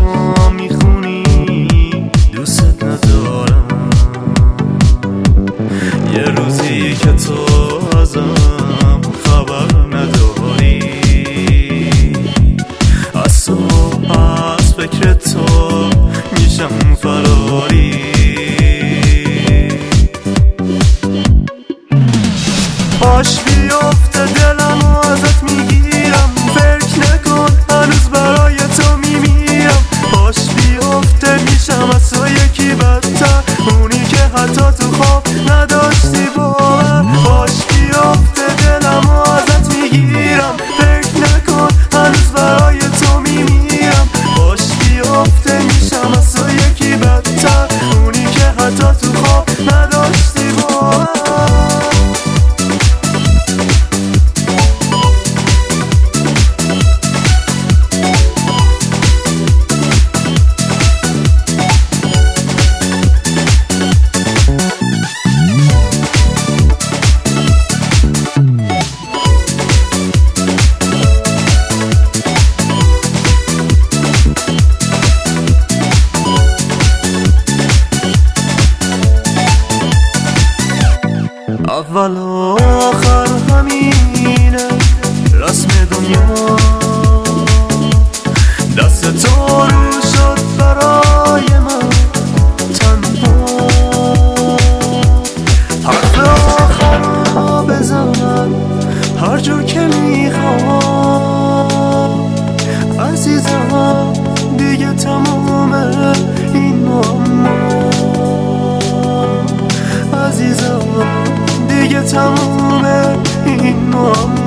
میخونی دوست ندارم. یه روزی که تو ازم خبر نداری، از صبح از فکر تو میشم فراری. باش بیفته دلم و ازت میگیرم، فکر نکن هنوز برای تو میمیرم. باش بیفته میشم از تو یکی بدتر، اونی که حتی تو خواب نداشتی باور. باش بیفته دلم و ازت میگیرم، فکر نکن هنوز برای تو میمیرم. باش بیفته میشم از تو یکی بدتر، اونی که حتی تو خواب نداشتی باور. اول و آخر همینه رسم دنیا، دست تو رو شد برای من تنها. حرف آخر رو بزن هر جور که میخوام عزیزم، دیگه تمومه این معما. عزیزم دیگه تمومه این معما.